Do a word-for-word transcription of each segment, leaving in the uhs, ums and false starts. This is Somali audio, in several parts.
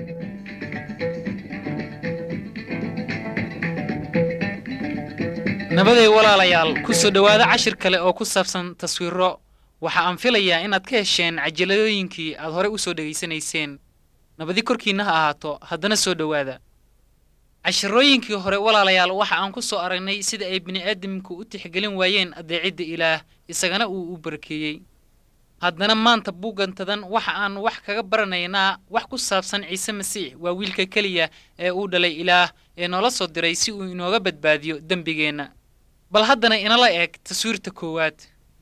nabaday walaalayaal ku soo dhawaada cashir kale oo ku saabsan taswiiro waxa aan filayaa inaad ka hesheen cajiladooyinkii aad hore u soo dhageysanayseen nabadi korkiina ha ahaato haddana soo dhawaada cashirooyinkii hore walaalayaal waxa aan ku soo aragnay sida ay bini'aadamku u tixgelin waayeen adeecidda ilaah isagana uu u barakeeyey haddana maanta buugantadan waxa aan wax kaga baranaynaa wax ku saabsan ciise masiix waa wiilka keliya ee uu dhalay ilaah ee noola soo diray si uu inooga badbaadiyo dembigeenna bal haddana inala eeg taswiirta koowaad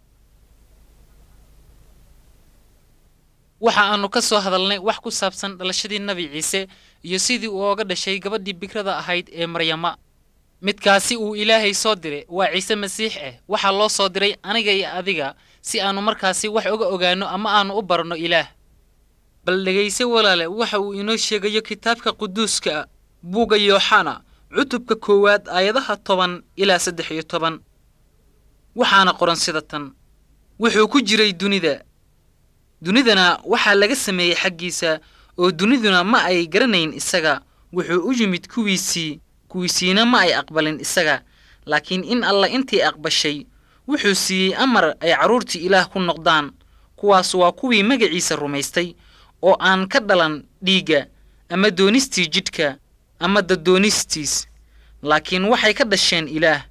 waxa aanu ka soo hadalnay wax ku saabsan dhalashadii nabi ciise iyo sidii uu ooga dhashay gabadhii bikrada ahayd ee maryama midkaasi uu ilaahay soo diray waa ciise masiix ah waxa loo soo diray aniga iyo adiga si aanu markaasi wax uga ogaano ama aanu u barano ilaah bal dhageyse walaale waxa uu inoo sheegayo kitaabka quduuska buuga yooxana cutubka koowaad aayadaha toban ilaa saddex iyo toban waxaana qoran sida tan wuxuu ku jiray dunida dunidana waxaa laga sameeyey xaggiisa oo duniduna ma ay garanayn isaga wuxuu u yimid kuwiisii kuwiisiina ma ay aqbalin isaga laakiin in alla intii aqbashay wuxuu siiyey amar ay carruurtii ilaah ku noqdaan kuwaas waa kuwii magaciisa rumaystay oo aan ka dhalan dhiigga ama doonistii jidhka ama dadoonistiis laakiin waxay ka dhasheen ilaah